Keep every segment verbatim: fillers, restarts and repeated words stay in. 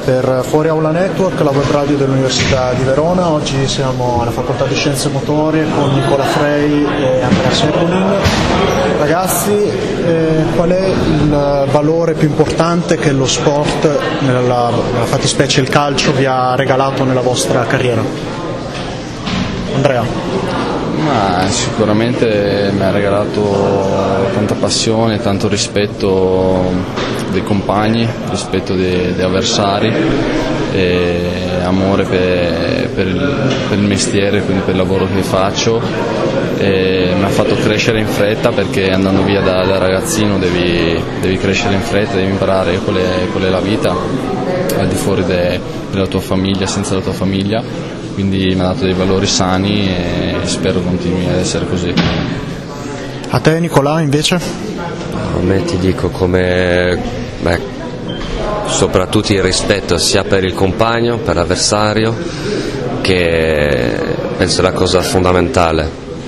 per Fuori Aula Network, la web radio dell'Università di Verona. Oggi siamo alla Facoltà di Scienze Motorie con Nicola Frei e Andrea Sepolin. Ragazzi, eh, qual è il valore più importante che lo sport, nella, nella fattispecie il calcio, vi ha regalato nella vostra carriera? Andrea. Ma sicuramente mi ha regalato tanta passione, tanto rispetto dei compagni, rispetto dei, dei avversari, e amore per, per, il, per il mestiere, quindi per il lavoro che faccio. E mi ha fatto crescere in fretta, perché andando via da, da ragazzino devi, devi crescere in fretta, devi imparare qual è, qual è la vita al di fuori de, della tua famiglia, senza la tua famiglia. Quindi mi ha dato dei valori sani e spero continui ad essere così. A te Nicolà invece? A me ti dico come, beh, soprattutto il rispetto sia per il compagno, per l'avversario, che penso è la cosa fondamentale.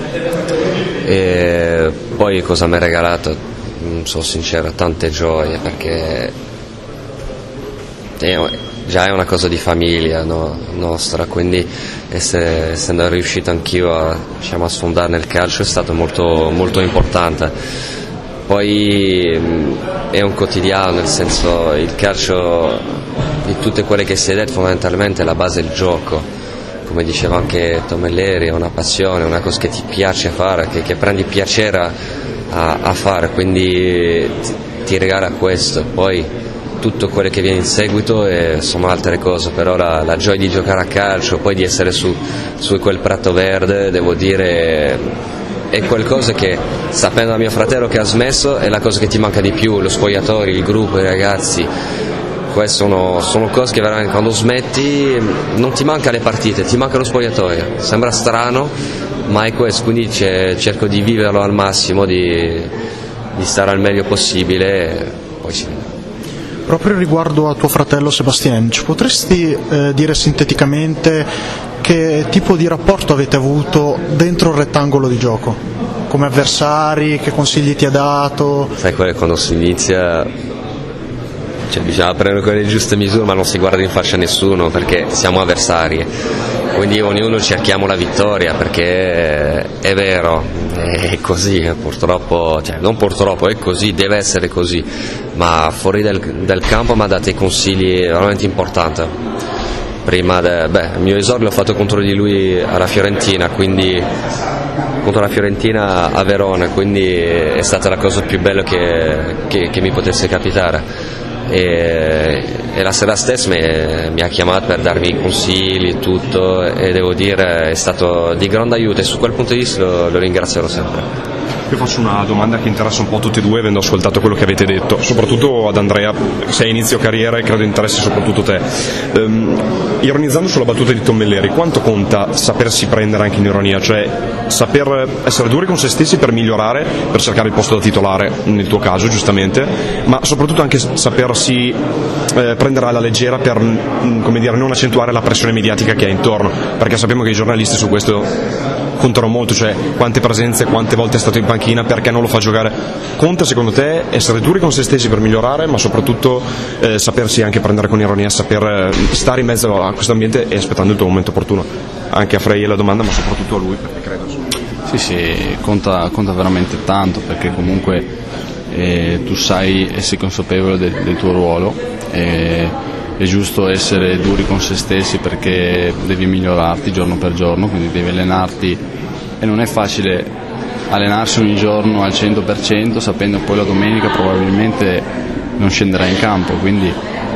E poi cosa mi ha regalato? Sono sincero, tante gioie, perché già è una cosa di famiglia, no, nostra, quindi essere, essendo riuscito anch'io a, diciamo, a sfondare nel calcio è stato molto, molto importante. Poi è un quotidiano, nel senso, il calcio, di tutte quelle che si è detto, fondamentalmente è la base del gioco. Come diceva anche Tomelleri, è una passione, una cosa che ti piace fare, che, che prendi piacere a, a fare, quindi ti, ti regala questo. Poi tutto quello che viene in seguito e sono altre cose, però la, la gioia di giocare a calcio, poi di essere su, su quel prato verde, devo dire, è qualcosa che, sapendo da mio fratello che ha smesso, è la cosa che ti manca di più, lo spogliatoio, il gruppo, i ragazzi. Queste sono, sono cose che veramente quando smetti non ti manca le partite, ti manca lo spogliatoio. Sembra strano, ma è questo, quindi cerco di viverlo al massimo, di, di stare al meglio possibile, e poi si vede. Proprio riguardo a tuo fratello Sebastien, ci potresti eh, dire sinteticamente che tipo di rapporto avete avuto dentro il rettangolo di gioco? Come avversari, che consigli ti ha dato? Sai, quando si inizia, cioè, bisogna prendere quelle giuste misure, ma non si guarda in faccia a nessuno, perché siamo avversari, quindi ognuno cerchiamo la vittoria, perché è vero, è così, purtroppo, cioè non purtroppo, è così, deve essere così, ma fuori del, del campo mi ha dato consigli veramente importanti. Prima, de, beh, il mio esordio l'ho fatto contro di lui alla Fiorentina, quindi contro la Fiorentina a Verona, quindi è stata la cosa più bella che, che, che mi potesse capitare. E, e la sera stessa mi, mi ha chiamato per darmi consigli e tutto, e devo dire è stato di grande aiuto, e su quel punto di vista lo, lo ringrazierò sempre. Io faccio una domanda che interessa un po' tutti e due, avendo ascoltato quello che avete detto, soprattutto ad Andrea, sei a inizio carriera e credo interessi soprattutto te. Um, ironizzando sulla battuta di Tomelleri, quanto conta sapersi prendere anche in ironia, cioè saper essere duri con se stessi per migliorare, per cercare il posto da titolare nel tuo caso, giustamente, ma soprattutto anche sapersi eh, prendere alla leggera per, come dire, non accentuare la pressione mediatica che hai intorno, perché sappiamo che i giornalisti su questo contano molto, cioè quante presenze, quante volte è stato in panchina, perché non lo fa giocare. Conta secondo te essere duri con se stessi per migliorare, ma soprattutto eh, sapersi anche prendere con ironia, saper eh, stare in mezzo a questo ambiente e aspettando il tuo momento opportuno? Anche a Frei la domanda, ma soprattutto a lui, perché credo. Sì, sì, conta, conta veramente tanto, perché comunque eh, tu sai e sei consapevole del, del tuo ruolo. E è giusto essere duri con se stessi, perché devi migliorarti giorno per giorno, quindi devi allenarti, e non è facile allenarsi ogni giorno al cento per cento sapendo che poi la domenica probabilmente non scenderai in campo, quindi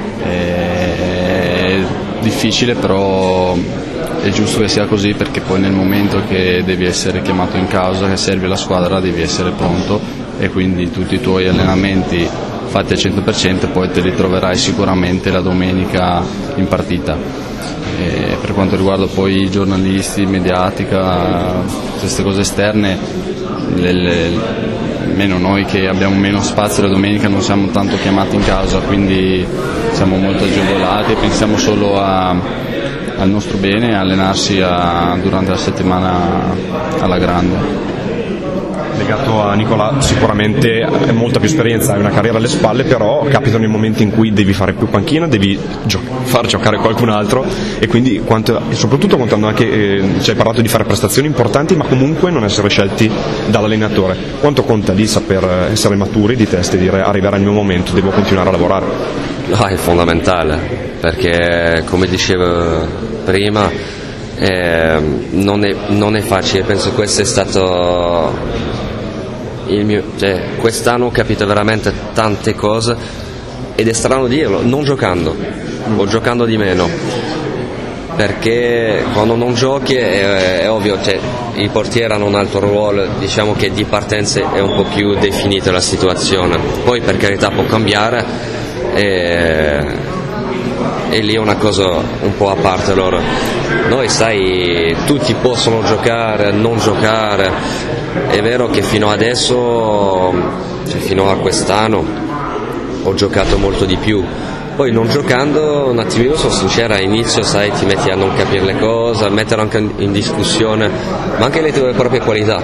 è difficile, però è giusto che sia così, perché poi nel momento che devi essere chiamato in causa, che serve alla squadra, devi essere pronto, e quindi tutti i tuoi allenamenti fatti al cento per cento poi te li troverai sicuramente la domenica in partita. E per quanto riguarda poi i giornalisti, mediatica, queste cose esterne, le, le, meno noi che abbiamo meno spazio la domenica non siamo tanto chiamati in causa, quindi siamo molto agevolati e pensiamo solo a, al nostro bene e allenarsi a, durante la settimana alla grande. Legato a Nicola sicuramente hai molta più esperienza, hai una carriera alle spalle, però capitano i momenti in cui devi fare più panchina, devi gio- far giocare qualcun altro e quindi quanto, soprattutto quando anche eh, ci hai parlato di fare prestazioni importanti ma comunque non essere scelti dall'allenatore. Quanto conta lì saper essere maturi di testa e dire arriverà il mio momento, devo continuare a lavorare? No, è fondamentale, perché come dicevo prima eh, non, è, non è facile. Penso questo è stato il mio, cioè, quest'anno ho capito veramente tante cose ed è strano dirlo, non giocando o giocando di meno, perché quando non giochi è, è ovvio, cioè, il portiere ha un altro ruolo, diciamo che di partenza è un po' più definita la situazione, poi per carità può cambiare e, e lì è una cosa un po' a parte loro. Noi sai, tutti possono giocare, non giocare, è vero che fino adesso, cioè fino a quest'anno ho giocato molto di più. Poi non giocando, un attimino, sono sincera, all'inizio sai, ti metti a non capire le cose, a mettere anche in discussione, ma anche le tue proprie qualità.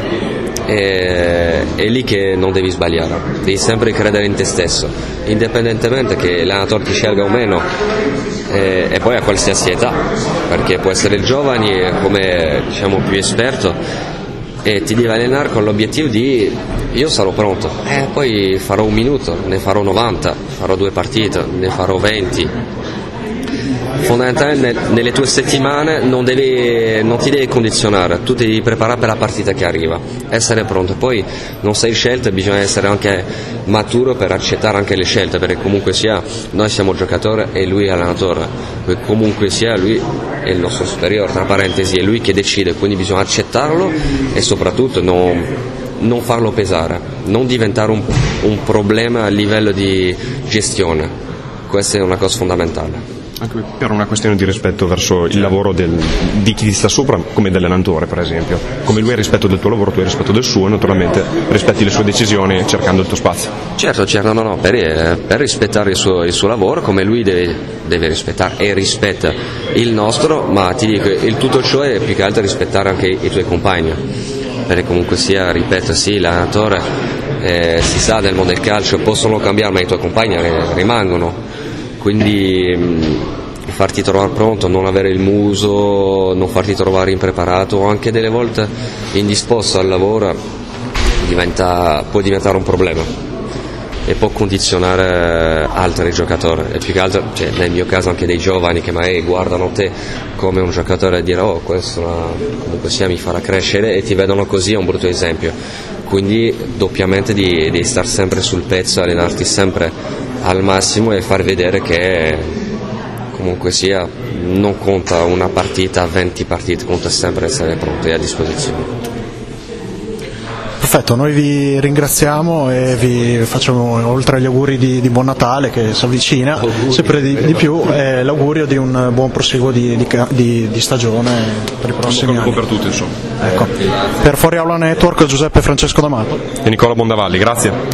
E, è lì che non devi sbagliare, devi sempre credere in te stesso, indipendentemente che l'allenatore ti scelga o meno, e, e poi a qualsiasi età, perché può essere il giovane come diciamo più esperto e ti devi allenare con l'obiettivo di io sarò pronto, eh, poi farò un minuto, ne farò novanta, farò due partite, ne farò venti. Fondamentalmente nelle tue settimane non, devi, non ti devi condizionare, tu ti devi preparare per la partita che arriva, essere pronto. Poi non sei scelto, bisogna essere anche maturo per accettare anche le scelte, perché comunque sia noi siamo giocatori e lui è allenatore, comunque sia lui è il nostro superiore, tra parentesi, è lui che decide, quindi bisogna accettarlo e soprattutto non, non farlo pesare, non diventare un, un problema a livello di gestione. Questa è una cosa fondamentale. Anche per una questione di rispetto verso il lavoro del, di chi ti sta sopra, come dell'allenatore per esempio, come lui ha rispetto del tuo lavoro, tu hai rispetto del suo, naturalmente rispetti le sue decisioni cercando il tuo spazio. Certo, certo, no, no, per, per rispettare il suo, il suo lavoro, come lui deve, deve rispettare e rispetta il nostro, ma ti dico, il tutto ciò è più che altro rispettare anche i, i tuoi compagni, perché comunque sia, ripeto, sì, l'allenatore eh, si sa del mondo del calcio, possono cambiare ma i tuoi compagni rimangono. Quindi mh, farti trovare pronto, non avere il muso, non farti trovare impreparato o anche delle volte indisposto al lavoro diventa, può diventare un problema e può condizionare altri giocatori e più che altro, cioè, nel mio caso anche dei giovani che magari guardano te come un giocatore e dicono oh questo comunque sia mi farà crescere e ti vedono così, è un brutto esempio. Quindi doppiamente di, di stare sempre sul pezzo, allenarti sempre al massimo e far vedere che comunque sia non conta una partita, venti partite, conta sempre essere pronti a disposizione. Perfetto, noi vi ringraziamo e vi facciamo, oltre agli auguri di, di buon Natale che si avvicina sempre di, di più, eh, l'augurio di un buon proseguo di, di, di, di stagione per i prossimi anni. Per tutti, insomma. Ecco. Per Fuori Aula Network, Giuseppe Francesco D'Amato e Nicola Bondavalli, grazie.